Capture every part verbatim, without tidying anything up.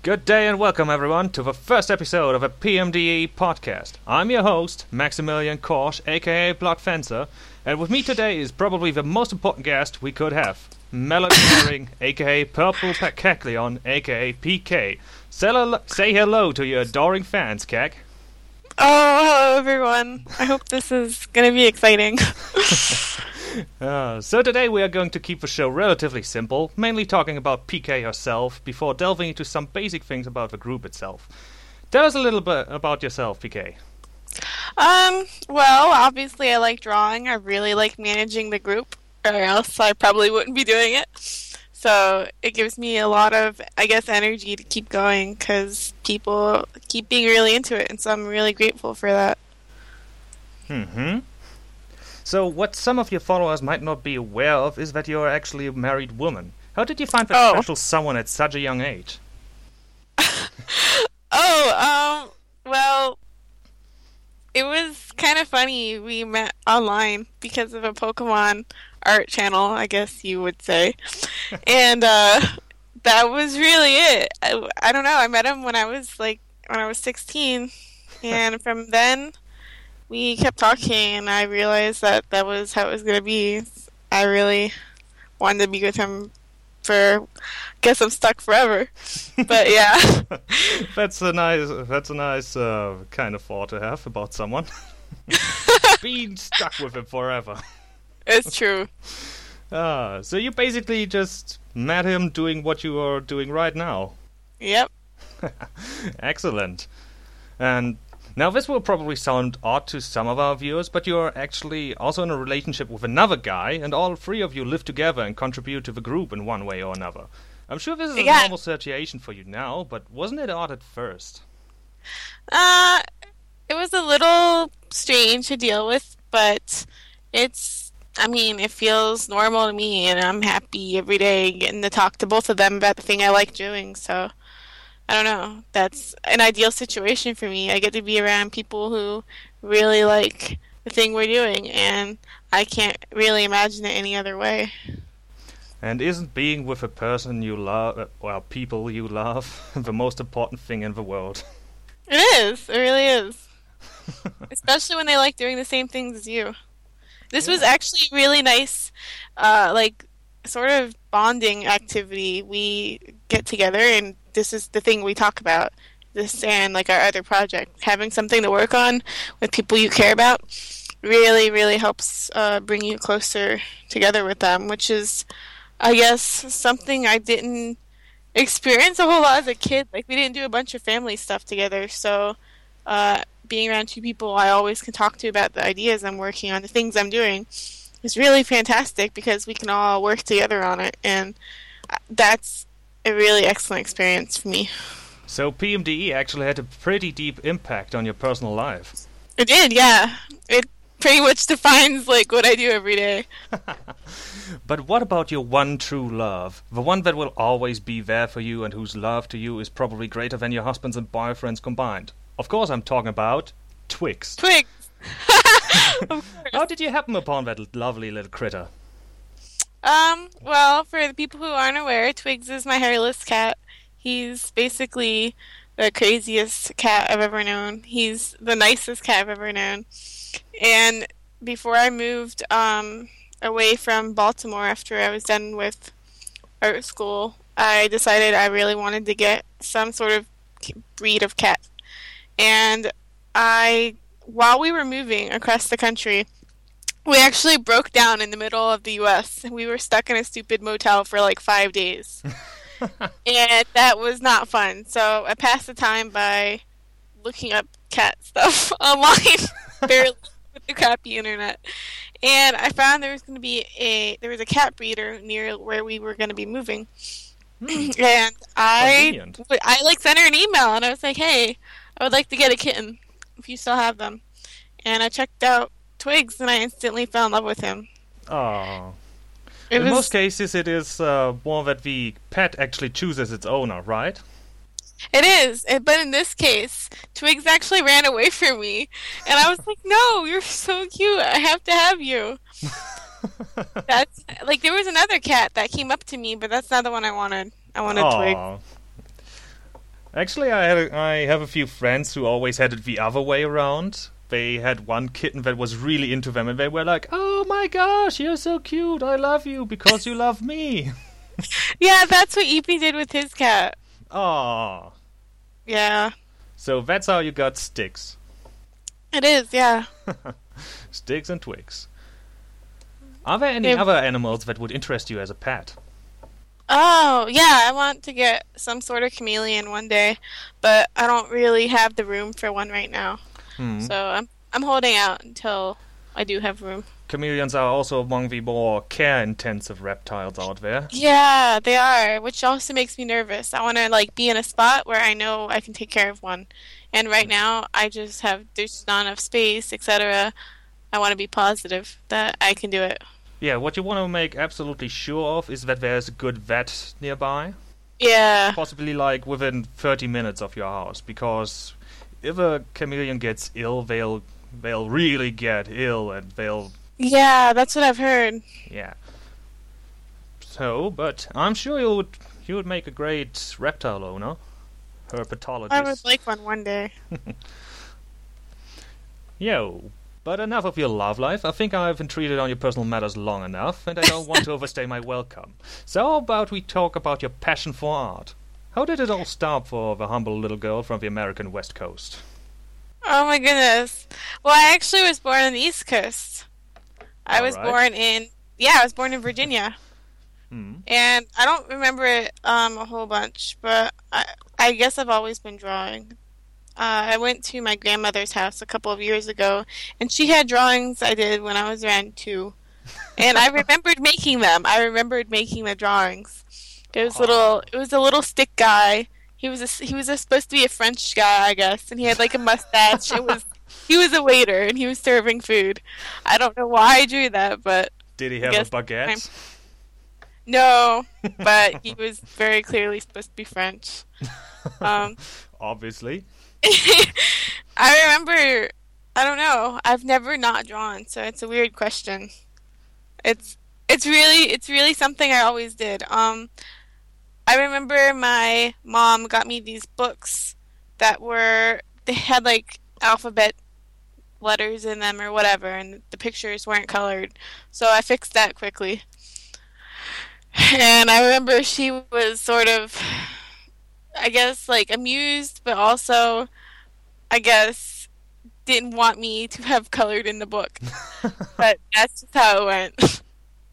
Good day and welcome everyone to the first episode of a P M D E podcast. I'm your host, Maximilian Korsch, aka Blood Fencer, and with me today is probably the most important guest we could have, Melody Herring, aka Purple Cacleon, aka P K. Say, say hello to your adoring fans, Cac. Oh, hello everyone. I hope this is going to be exciting. uh, so today we are going to keep the show relatively simple, mainly talking about P K herself, before delving into some basic things about the group itself. Tell us a little bit about yourself, P K. Um, well, obviously I like drawing. I really like managing the group, or else I probably wouldn't be doing it. So it gives me a lot of, I guess, energy to keep going, because people keep being really into it, and so I'm really grateful for that. Mm-hmm. So what some of your followers might not be aware of is that you're actually a married woman. How did you find that oh. special someone at such a young age? oh, um, well, it was kind of funny. We met online because of a Pokemon art channel, I guess you would say. And uh, that was really it. I, I don't know. I met him when I was like when I was sixteen, and from then we kept talking, and I realized that that was how it was going to be. I really wanted to be with him for, I guess I'm stuck forever. But yeah. That's a nice, that's a nice uh, kind of thought to have about someone. Being stuck with him forever. It's true. Ah, so you basically just met him doing what you are doing right now. Yep. Excellent. And now this will probably sound odd to some of our viewers, but you're actually also in a relationship with another guy, and all three of you live together and contribute to the group in one way or another. I'm sure this is a yeah. normal situation for you now, but wasn't it odd at first? Uh, it was a little strange to deal with, but it's, I mean, it feels normal to me, and I'm happy every day getting to talk to both of them about the thing I like doing, so I don't know. That's an ideal situation for me. I get to be around people who really like the thing we're doing, and I can't really imagine it any other way. And isn't being with a person you love, uh, well, people you love, the most important thing in the world? It is. It really is. Especially when they like doing the same things as you. This yeah. was actually really nice, uh, like, sort of bonding activity. We get together, and this is the thing we talk about. This and, like, our other project. Having something to work on with people you care about really, really helps uh, bring you closer together with them, which is, I guess, something I didn't experience a whole lot as a kid. Like, we didn't do a bunch of family stuff together, so uh, being around two people I always can talk to about the ideas I'm working on, the things I'm doing, is really fantastic because we can all work together on it, and that's a really excellent experience for me. So P M D E actually had a pretty deep impact on your personal life. It did, yeah. It pretty much defines like what I do every day. But what about your one true love? The one that will always be there for you and whose love to you is probably greater than your husbands and boyfriends combined. Of course I'm talking about Twigs. Twigs! How did you happen upon that lovely little critter? Um, well, for the people who aren't aware, Twigs is my hairless cat. He's basically the craziest cat I've ever known. He's the nicest cat I've ever known. And before I moved um, away from Baltimore after I was done with art school, I decided I really wanted to get some sort of breed of cat. And I, while we were moving across the country, we actually broke down in the middle of the U S We were stuck in a stupid motel for like five days. And that was not fun. So I passed the time by looking up cat stuff online, barely with the crappy internet. And I found there was going to be a there was a cat breeder near where we were going to be moving. Mm. And I I like sent her an email, and I was like, "Hey, I would like to get a kitten if you still have them." And I checked out Twigs, and I instantly fell in love with him. Oh. It in was... most cases, it is uh, more that the pet actually chooses its owner, right? It is, but in this case, Twigs actually ran away from me, and I was like, "No, you're so cute. I have to have you." That's like there was another cat that came up to me, but that's not the one I wanted. I wanted Aww. Twigs. Actually, I had a, I have a few friends who always had it the other way around. They had one kitten that was really into them, and they were like, "Oh my gosh, you're so cute! I love you because you love me." Yeah, that's what Eepy did with his cat. Aww. Yeah. So that's how you got Sticks. It is, yeah. Sticks and Twigs. Are there any Yeah. other animals that would interest you as a pet? Oh, yeah, I want to get some sort of chameleon one day, but I don't really have the room for one right now. Hmm. So I'm I'm holding out until I do have room. Chameleons are also among the more care-intensive reptiles out there. Yeah, they are, which also makes me nervous. I want to like be in a spot where I know I can take care of one. And right now, I just have there's not enough space, et cetera. I want to be positive that I can do it. Yeah, what you want to make absolutely sure of is that there's a good vet nearby. Yeah. Possibly like within thirty minutes of your house, because if a chameleon gets ill, they'll they'll really get ill, and they'll Yeah, that's what I've heard. yeah. So, but I'm sure you would you would make a great reptile owner, herpetologist. I would like one one day. Yo. But enough of your love life. I think I've intruded on your personal matters long enough, and I don't want to overstay my welcome. So how about we talk about your passion for art? How did it all start for the humble little girl from the American West Coast? Oh my goodness. Well, I actually was born on the East Coast. I All was right. born in yeah, I was born in Virginia. Hmm. And I don't remember it um a whole bunch, but I I guess I've always been drawing. Uh, I went to my grandmother's house a couple of years ago, and she had drawings I did when I was around two. And I remembered making them. I remembered making the drawings. It was little. It was a little stick guy. He was a, he was a, supposed to be a French guy, I guess, and he had like a mustache. It was he was a waiter, and he was serving food. I don't know why I drew that, but Did he I have a guess baguette? I'm- no. But he was very clearly supposed to be French. Um, Obviously. I remember, I don't know, I've never not drawn, so it's a weird question. It's it's really it's really something I always did. Um, I remember my mom got me these books that were they had like alphabet letters in them or whatever, and the pictures weren't colored, so I fixed that quickly. And I remember she was sort of, I guess, like amused, but also, I guess, didn't want me to have colored in the book. But that's just how it went.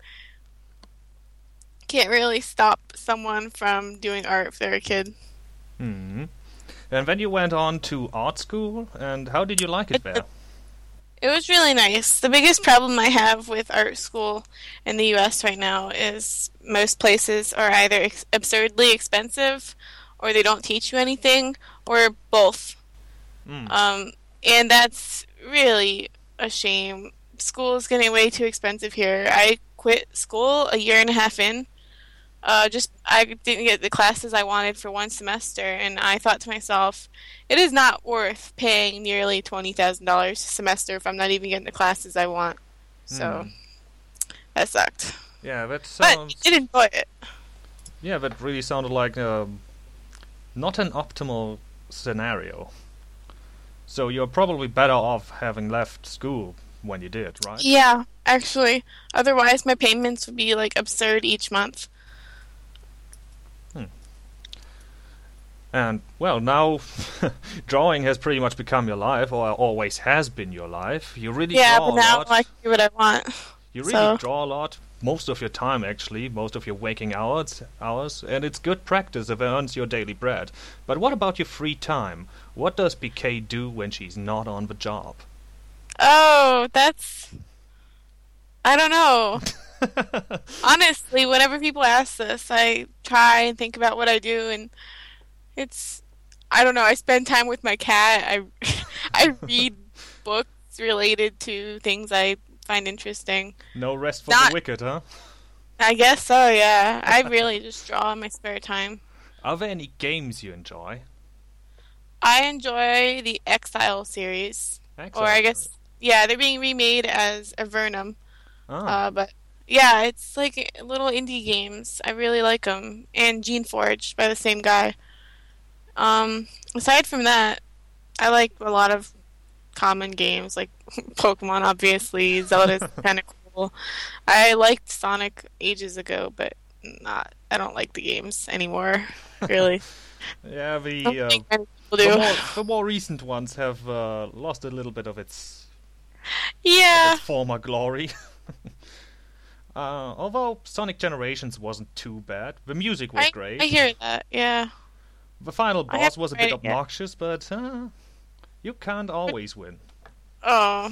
Can't really stop someone from doing art if they're a kid. Hmm. And then you went on to art school, and how did you like it there? It was really nice. The biggest problem I have with art school in the U S right now is most places are either ex- absurdly expensive, or they don't teach you anything, or both. Mm. Um, and that's really a shame. School is getting way too expensive here. I quit school a year and a half in. Uh, just I didn't get the classes I wanted for one semester, and I thought to myself, it is not worth paying nearly twenty thousand dollars a semester if I'm not even getting the classes I want. So Hmm. that sucked. Yeah, that But sounds. I did enjoy it. Yeah, that really sounded like um, not an optimal scenario. So you're probably better off having left school when you did, right? Yeah, actually. Otherwise, my payments would be like absurd each month. And, well, now drawing has pretty much become your life, or always has been your life. You really Yeah, draw but a now lot. I can do what I want. You really so- draw a lot, most of your time actually, most of your waking hours, hours, and it's good practice if it earns your daily bread. But what about your free time? What does B K do when she's not on the job? Oh, that's. I don't know. Honestly, whenever people ask this, I try and think about what I do, and it's. I don't know. I spend time with my cat. I, I read books related to things I find interesting. No rest for Not- the wicked, huh? I guess so, yeah. I really just draw in my spare time. Are there any games you enjoy? I enjoy the Exile series. Or I guess, yeah, they're being remade as Avernum. Ah, Uh, but yeah, it's like little indie games. I really like them. And Gene Forge by the same guy. Um, aside from that, I like a lot of common games, like Pokemon, obviously. Zelda's kind of cool. I liked Sonic ages ago, but not. I don't like the games anymore, really. Yeah, the, Don't uh, think many people the, do. more, the more recent ones have uh, lost a little bit of its, Yeah. of its former glory. uh, although Sonic Generations wasn't too bad. The music was I, great. I hear that, yeah. The final I boss haven't was a tried bit it yet. obnoxious, but uh, you can't always win. Oh.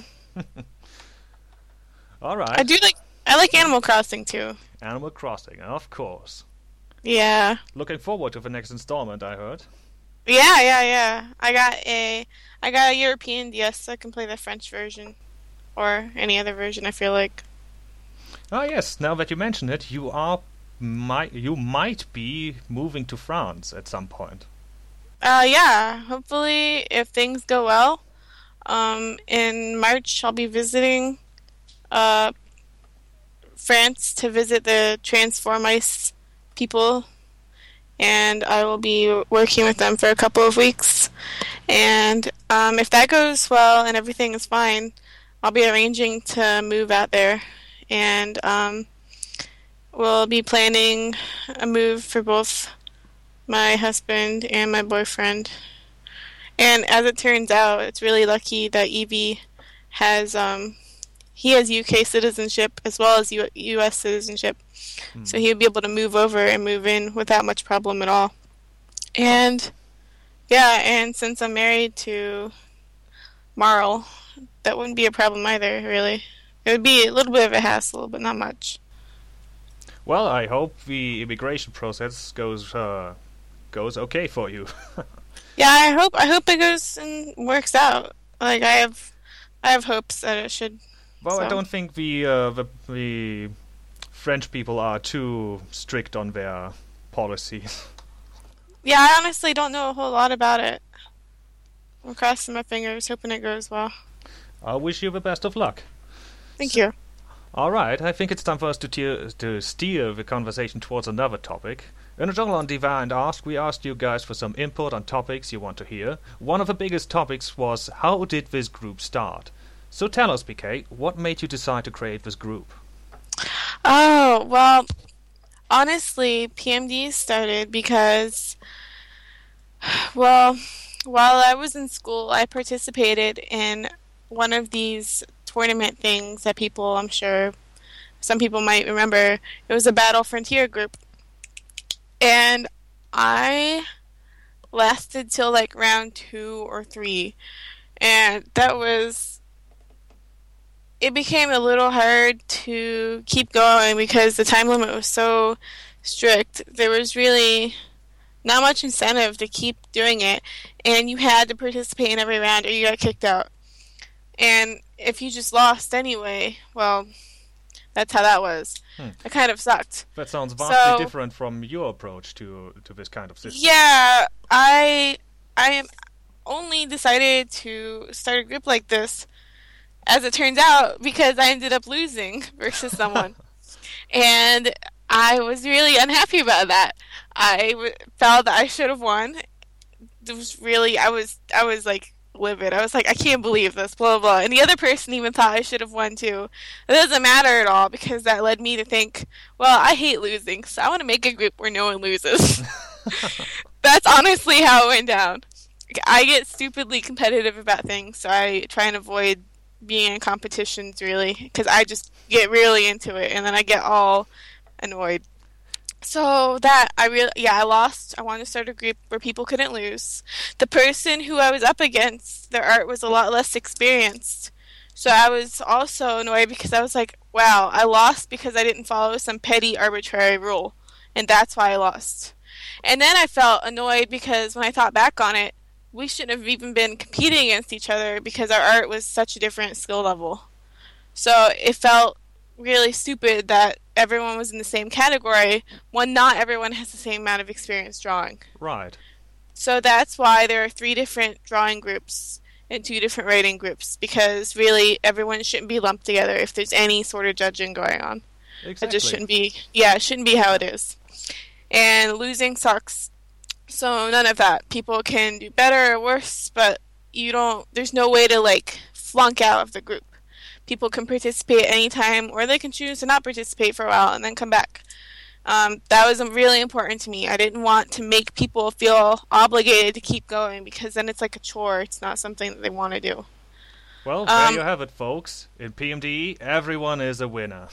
Alright. I do like I like Animal Crossing too. Animal Crossing, of course. Yeah. Looking forward to the next installment, I heard. Yeah, yeah, yeah. I got a I got a European D S so I can play the French version. Or any other version, I feel like. Ah, yes, now that you mention it, you are might you might be moving to France at some point. Uh yeah, hopefully if things go well. Um in March I'll be visiting uh France to visit the Transformice people, and I will be working with them for a couple of weeks. And um, if that goes well and everything is fine, I'll be arranging to move out there, and um, we'll be planning a move for both my husband and my boyfriend. And as it turns out, it's really lucky that Evie has um, he has U K citizenship as well as U- U.S. citizenship. Hmm. So he'll be able to move over and move in without much problem at all. And, yeah, and since I'm married to Marl, that wouldn't be a problem either, really. It would be a little bit of a hassle, but not much. Well, I hope the immigration process goes uh, goes okay for you. Yeah, I hope I hope it goes and works out. Like, I have I have hopes that it should. Well, I So. don't think the, uh, the the French people are too strict on their policies. Yeah, I honestly don't know a whole lot about it. I'm crossing my fingers, hoping it goes well. I wish you the best of luck. Thank you. All right, I think it's time for us to, tear, to steer the conversation towards another topic. In a Jungle on Divine Ask, we asked you guys for some input on topics you want to hear. One of the biggest topics was, how did this group start? So tell us, P K, what made you decide to create this group? Oh, well, honestly, P M D started because, well, while I was in school, I participated in one of these tournament things that people, I'm sure, some people might remember. It was a Battle Frontier group. And I lasted till like round two or three. And that was... It became a little hard to keep going because the time limit was so strict. There was really not much incentive to keep doing it, and you had to participate in every round or you got kicked out. And if you just lost anyway, well, that's how that was. Hmm. It kind of sucked. That sounds vastly So- different from your approach to to this kind of system. Yeah, I I am only decided to start a group like this, as it turns out, because I ended up losing versus someone. And I was really unhappy about that. I w- felt that I should have won. It was really, I was, I was like livid. I was like, I can't believe this, blah, blah, blah. And the other person even thought I should have won too. It doesn't matter at all because that led me to think, well, I hate losing, so I want to make a group where no one loses. That's honestly how it went down. I get stupidly competitive about things, so I try and avoid being in competitions, really, because I just get really into it, and then I get all annoyed. So that, I really, yeah, I lost. I wanted to start a group where people couldn't lose. The person who I was up against, their art was a lot less experienced. So I was also annoyed because I was like, wow, I lost because I didn't follow some petty arbitrary rule, and that's why I lost. And then I felt annoyed because when I thought back on it, we shouldn't have even been competing against each other because our art was such a different skill level. So it felt really stupid that everyone was in the same category when not everyone has the same amount of experience drawing. Right. So that's why there are three different drawing groups and two different writing groups, because really everyone shouldn't be lumped together if there's any sort of judging going on. Exactly. It just shouldn't be, yeah, it shouldn't be how it is. And losing sucks. So none of that. People can do better or worse, but you don't. There's no way to like flunk out of the group. People can participate anytime, or they can choose to not participate for a while and then come back. Um, that was really important to me. I didn't want to make people feel obligated to keep going because then it's like a chore. It's not something that they want to do. Well, there Um, you have it, folks. In P M D E, everyone is a winner.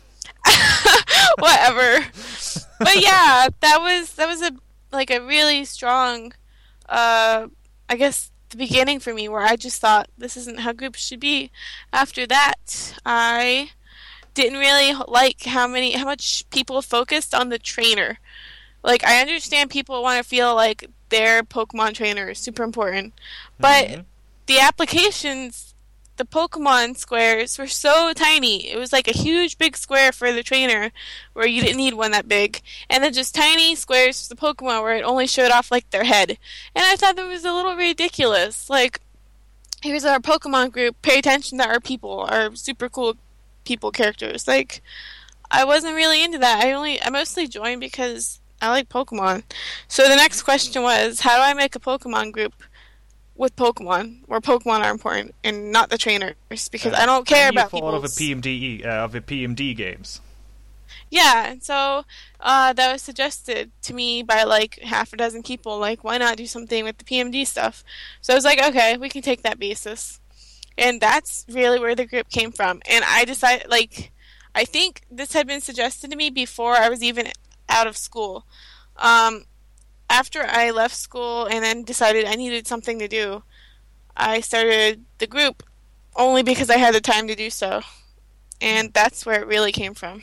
Whatever. But yeah, that was that was a like a really strong, uh, I guess the beginning for me where I just thought this isn't how groups should be. After that, I didn't really like how many how much people focused on the trainer. Like I understand people want to feel like their Pokemon trainer is super important, but Hmm. the applications, the Pokemon squares were so tiny. It was like a huge big square for the trainer where you didn't need one that big. And then just tiny squares for the Pokemon where it only showed off like their head. And I thought that was a little ridiculous. Like, here's our Pokemon group. Pay attention to our people, our super cool people characters. Like, I wasn't really into that. I only I mostly joined because I like Pokemon. So the next question was, how do I make a Pokemon group with Pokemon, where Pokemon are important and not the trainers, because I don't care And you about thought people. of a P M D E, uh, of a P M D games. Yeah, and so uh, that was suggested to me by like half a dozen people. Like, why not do something with the P M D stuff? So I was like, okay, we can take that basis, and that's really where the group came from. And I decided, like, I think this had been suggested to me before I was even out of school. Um, After I left school and then decided I needed something to do, I started the group only because I had the time to do so. And that's where it really came from.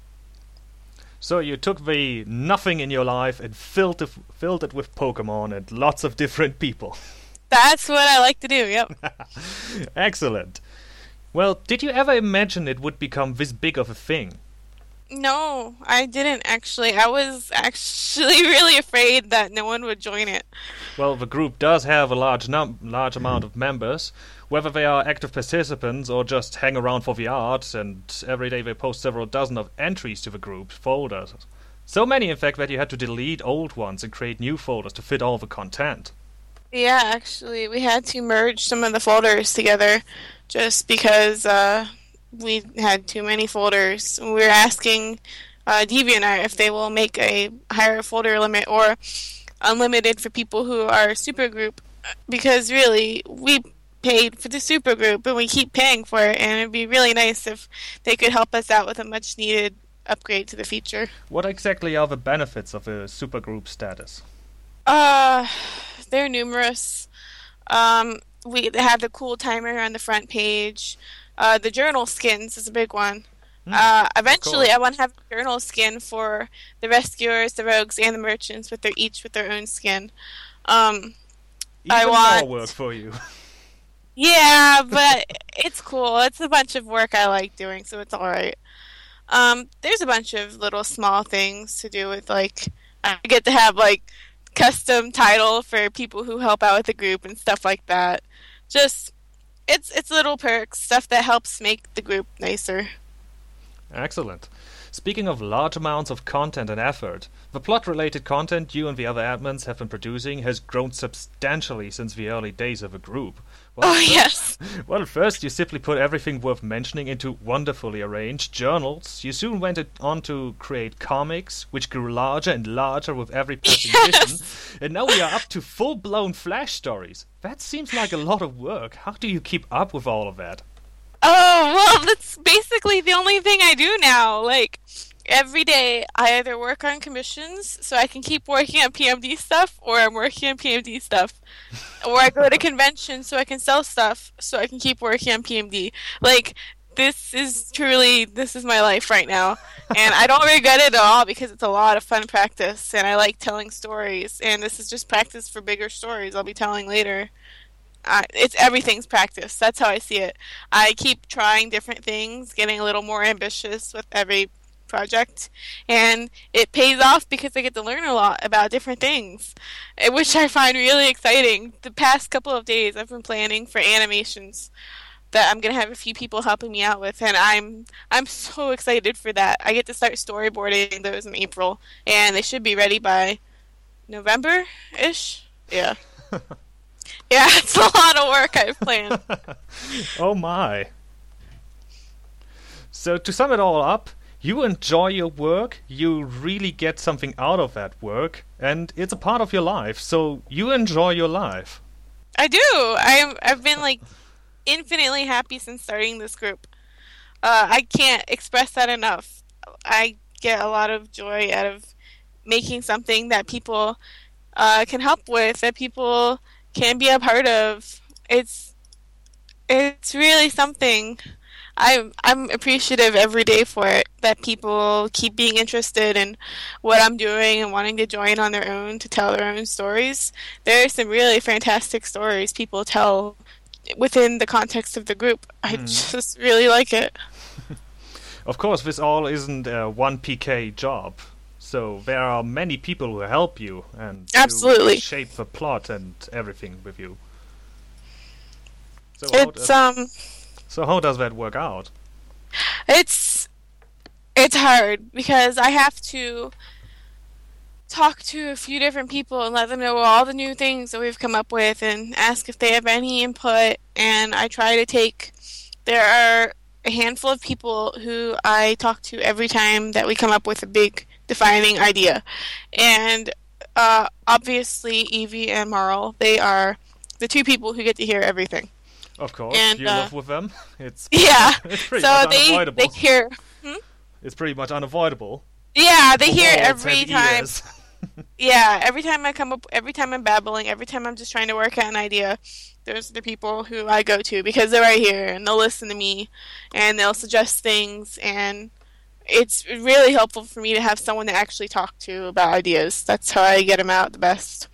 So you took the nothing in your life and filled it, filled it with Pokemon and lots of different people. That's what I like to do, yep. Excellent. Well, did you ever imagine it would become this big of a thing? No, I didn't actually. I was actually really afraid that no one would join it. Well, the group does have a large num- large amount of members, whether they are active participants or just hang around for the art, and every day they post several dozen of entries to the group folders. So many, in fact, that you had to delete old ones and create new folders to fit all the content. Yeah, actually, we had to merge some of the folders together just because uh, we had too many folders. We were asking uh, DeviantArt if they will make a higher folder limit or unlimited for people who are supergroup, because really, we paid for the supergroup and we keep paying for it, and it'd be really nice if they could help us out with a much needed upgrade to the feature. What exactly are the benefits of a supergroup status? Uh, they're numerous. Um, we have the cool timer on the front page. Uh, the journal skins is a big one. Hmm, Uh, eventually, course. I want to have a journal skin for the rescuers, the rogues, and the merchants, with their each with their own skin. Um, Even I want- more work for you. yeah, but it's cool. It's a bunch of work I like doing, so it's all right. Um, there's a bunch of little small things to do with, like, I get to have like custom title for people who help out with the group and stuff like that. Just it's it's little perks, stuff that helps make the group nicer. Excellent. Speaking of large amounts of content and effort, the plot-related content you and the other admins have been producing has grown substantially since the early days of the group. Well, Oh first- yes. Well, first you simply put everything worth mentioning into wonderfully arranged journals. You soon went it on to create comics, which grew larger and larger with every passing Yes. edition. And now we are up to full-blown Flash stories. That seems like a lot of work. How do you keep up with all of that? Oh, well, that's basically the only thing I do now. Like, every day I either work on commissions so I can keep working on P M D stuff, or I'm working on P M D stuff. Or I go to conventions so I can sell stuff so I can keep working on P M D. Like, this is truly, this is my life right now. And I don't regret it at all because it's a lot of fun practice, and I like telling stories. And this is just practice for bigger stories I'll be telling later. Uh, it's everything's practice. That's how I see it. I keep trying different things, getting a little more ambitious with every project, and it pays off because I get to learn a lot about different things, eh, which I find really exciting. The past couple of days, I've been planning for animations that I'm gonna have a few people helping me out with, and I'm I'm so excited for that. I get to start storyboarding those in April, and they should be ready by November-ish. Yeah. Yeah, it's a lot of work I've planned. Oh my. So to sum it all up, you enjoy your work, you really get something out of that work, and it's a part of your life, so you enjoy your life. I do. I'm, I've been, like, infinitely happy since starting this group. Uh, I can't express that enough. I get a lot of joy out of making something that people uh, can help with, that people can be a part of. It's it's really something. I'm I'm appreciative every day for it, that people keep being interested in what I'm doing and wanting to join on their own to tell their own stories. There are some really fantastic stories people tell within the context of the group. I mm. just really like it. Of course, this all isn't a one P K job, so there are many people who help you and absolutely shape the plot and everything with you. So it's how does, um. So how does that work out? It's it's hard because I have to talk to a few different people and let them know all the new things that we've come up with and ask if they have any input. And I try to take. There are a handful of people who I talk to every time that we come up with a big defining idea, and uh, obviously Evie and Marl, they are the two people who get to hear everything. Of course, and, you uh, live with them. It's yeah. It's pretty so much they unavoidable. they hear. Hmm? It's pretty much unavoidable. Yeah, they The hear walls every have time. ears. Yeah, every time I come up, every time I'm babbling, every time I'm just trying to work out an idea, those are the people who I go to because they're right here and they'll listen to me and they'll suggest things, and it's really helpful for me to have someone to actually talk to about ideas. That's how I get them out the best.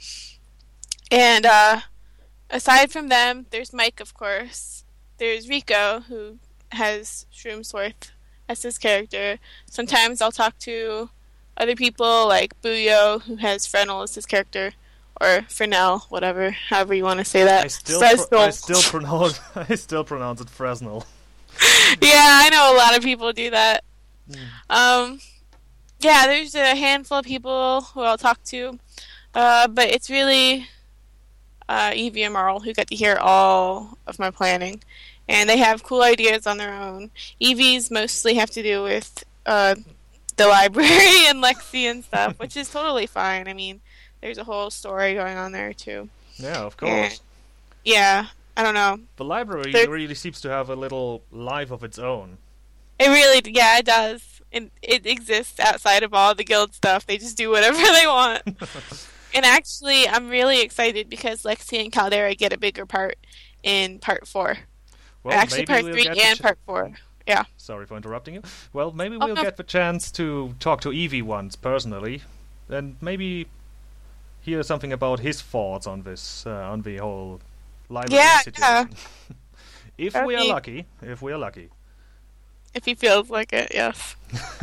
And uh, aside from them, there's Mike, of course. There's Rico, who has Shroomsworth as his character. Sometimes I'll talk to other people like Booyo, who has Fresnel as his character, or Fresnel, whatever, however you want to say that. I still, Fresnel. pro- I still pronounce, I still pronounce it Fresnel. Yeah, I know a lot of people do that. Mm. Um, yeah, there's a handful of people who I'll talk to, uh, but it's really uh, Evie and Marl who get to hear all of my planning, and they have cool ideas on their own. Evie's mostly have to do with uh, the library and Lexi and stuff, which is totally fine. I mean, there's a whole story going on there too. Yeah, of course. And, yeah, I don't know. The library there, really seems to have a little life of its own. It really, yeah, it does. It, it exists outside of all the guild stuff. They just do whatever they want. And actually, I'm really excited because Lexi and Caldera get a bigger part in part four. Well, actually, part we'll three and ch- part four. Yeah. Sorry for interrupting you. Well, maybe Oh, we'll no. get the chance to talk to Evie once personally, and maybe hear something about his thoughts on this, uh, on the whole library Yeah, situation. If That'd we are be- lucky, if we are lucky. If he feels like it, yes.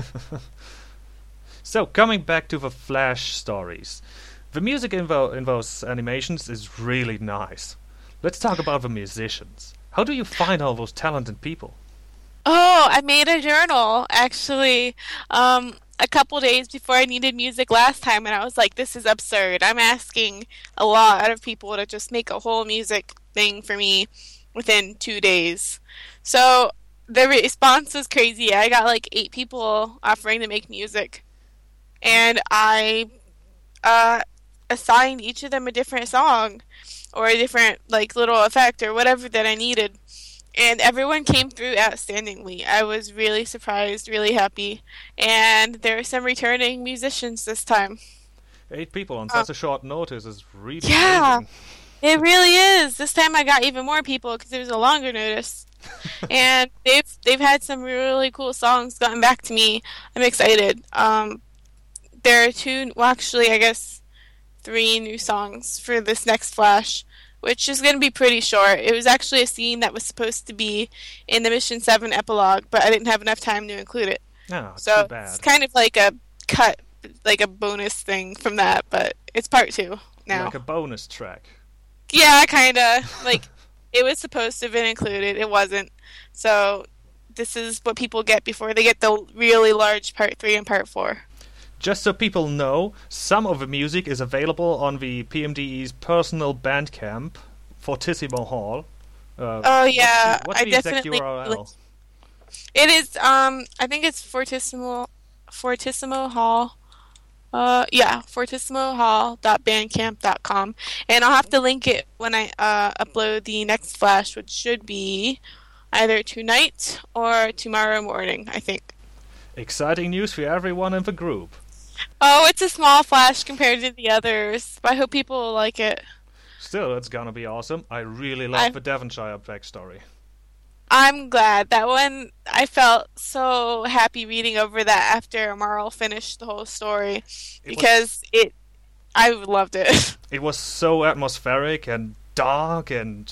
So, coming back to the Flash stories. The music in, tho- in those animations is really nice. Let's talk about the musicians. How do you find all those talented people? Oh, I made a journal, actually, um, a couple days before I needed music last time, and I was like, this is absurd. I'm asking a lot out of people to just make a whole music thing for me within two days. So the response was crazy. I got like eight people offering to make music, and I uh, assigned each of them a different song or a different like little effect or whatever that I needed. And everyone came through outstandingly. I was really surprised, really happy. And there are some returning musicians this time. Eight people on Uh, such a short notice is really Yeah. amazing. It really is. This time I got even more people because it was a longer notice. And they've they've had some really cool songs gotten back to me. I'm excited. Um, there are two, well actually I guess three new songs for this next Flash, which is going to be pretty short. It was actually a scene that was supposed to be in the Mission seven epilogue, but I didn't have enough time to include it. Oh, So too bad. it's kind of like a cut, like a bonus thing from that, but it's part two now. Like a bonus track. Yeah, kind of. Like, it was supposed to have been included. It wasn't. So this is what people get before they get the really large part three and part four. just so people know, some of the music is available on the P M D E's personal Bandcamp, Fortissimo Hall. Uh, Oh yeah, what's the, what's I the exact definitely. U R L? It is. Um, I think it's Fortissimo, Fortissimo Hall. Uh, yeah, fortissimo hall dot bandcamp dot com, and I'll have to link it when I uh upload the next flash, which should be either tonight or tomorrow morning, I think. Exciting news for everyone in the group. Oh, it's a small flash compared to the others, but I hope people will like it. Still, it's gonna be awesome. I really love I- the Devonshire backstory. I'm glad. That one, I felt so happy reading over that after Marl finished the whole story, It was- because it, I loved it. It was so atmospheric and dark and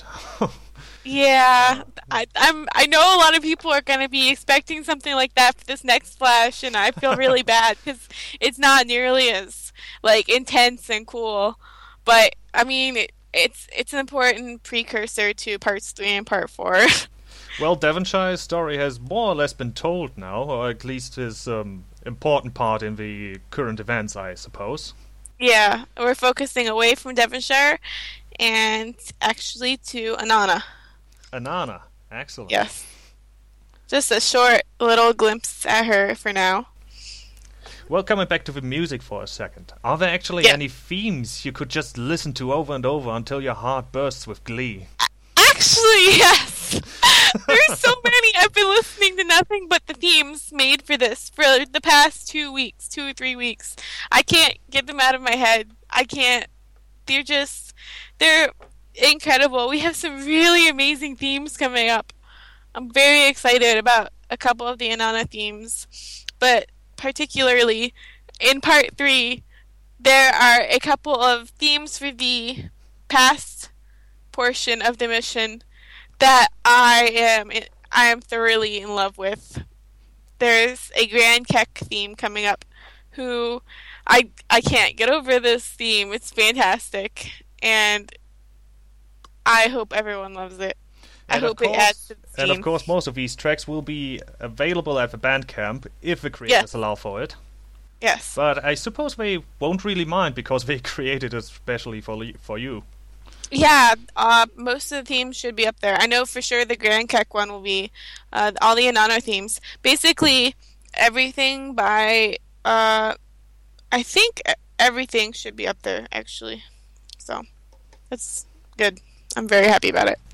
Yeah, I, I'm. I know a lot of people are going to be expecting something like that for this next Flash, and I feel really bad because it's not nearly as like intense and cool. But I mean, it, it's it's an important precursor to parts three and part four. well, Devonshire's story has more or less been told now, or at least his um, important part in the current events, I suppose. Yeah, we're focusing away from Devonshire and actually to Anana. Anana, excellent. Yes, just a short little glimpse at her for now. Well, coming back to the music for a second, are there actually Yeah. any themes you could just listen to over and over until your heart bursts with glee? Actually, yes. There's so many. I've been listening to nothing but the themes made for this for the past two weeks, two or three weeks. I can't get them out of my head. I can't. They're just, they're incredible. We have some really amazing themes coming up. I'm very excited about a couple of the Anana themes, but particularly in part three, there are a couple of themes for the past portion of the mission that I am I am thoroughly in love with. There's a Grand Keck theme coming up, who I I can't get over this theme. It's fantastic, and I hope everyone loves it. I And of hope it course- adds to the And of theme. course, most of these tracks will be available at the Bandcamp if the creators Yes. allow for it. Yes. But I suppose they won't really mind because they created it especially for li- for you. Yeah, uh, most of the themes should be up there. I know for sure the Grand Keck one will be. Uh, all the Anana themes. Basically, everything by, uh, I think e- everything should be up there, actually. So, that's good. I'm very happy about it.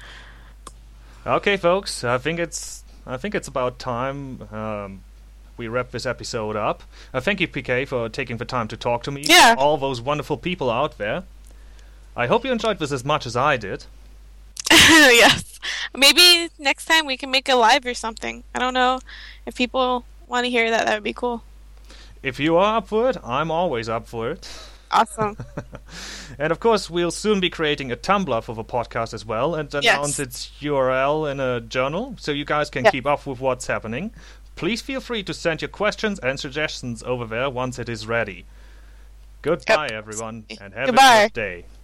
Okay, folks, I think it's I think it's about time um, we wrap this episode up. Uh, thank you, P K, for taking the time to talk to me. Yeah. All those wonderful people out there. I hope you enjoyed this as much as I did. Yes. Maybe next time we can make a live or something. I don't know. If people want to hear that, that would be cool. If you are up for it, I'm always up for it. Awesome. And of course, we'll soon be creating a Tumblr for the podcast as well and announce Yes. its U R L in a journal so you guys can Yeah. keep up with what's happening. Please feel free to send your questions and suggestions over there once it is ready. Goodbye, everyone, and have Goodbye. a good day.